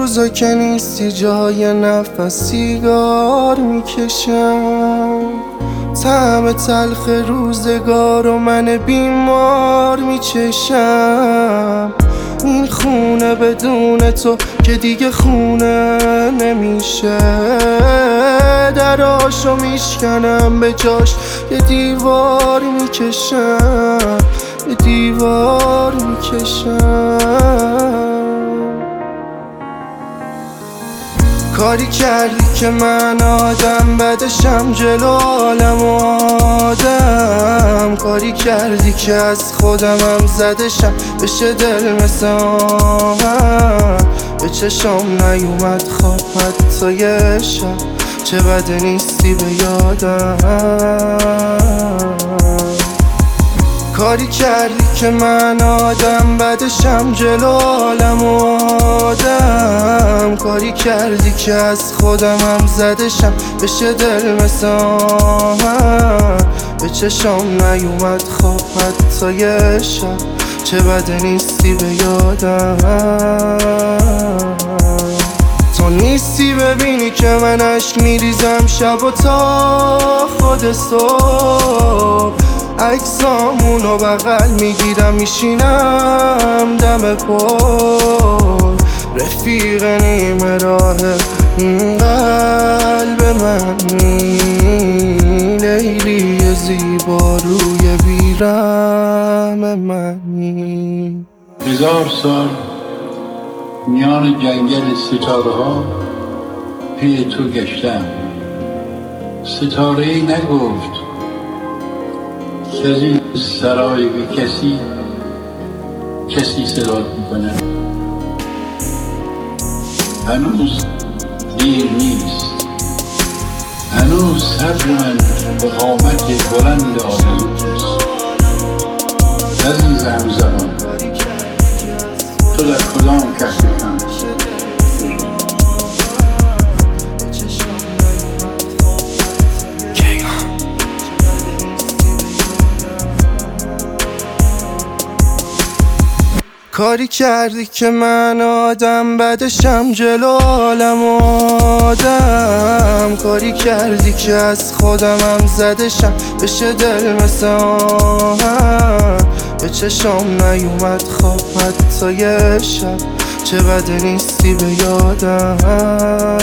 روزا که نیستی جای نفس سیگار میکشم، طعم تلخ روزگار و من بیمار میچشم. این خونه بدون تو که دیگه خونه نمیشه، دراشو میشکنم به جاش یه دیوار میکشم، یه دیوار میکشم. کاری کردی که من آدم بدشم جلو عالم و آدم، کاری کردی که از خودمم زدشم بشه دل مثل آهن. به چشم نیومد خواب حتی یه شب، چه بده نیستی به یادم. کاری کردی که من آدم بدشم جلو عالم و آدم، کاری کردی که از خودمم زدشم بشه دل مثل آهن. به چشم نیومد خواب حتی یه شب، چه بده نیستی به یادم. تو نیستی ببینی که من عشق میریزم شب و تا خود صبح، عکسامونو بغل میگیرم میشینم دم پل. رفیق نیمه راه این قلب منی، لیلی زیبا روی بیرم منی. 1000 سال میان جنگل ستاره ها پی تو گشتم، ستاره ای نگفت که از این سرای بی کسی صدات میکنه. هنوز دیر نیست، هنوز صبر من به قامت بلند آرزوست. عزیزم زمان تو در کدام کهکشان؟ کاری کردی که من آدم بدشم جلو عالم و آدم، کاری کردی که از خودمم زدشم بشه دل مثل آهن. به چشم نیومد خواب حتی یه شب، چه بده نیستی به یادم.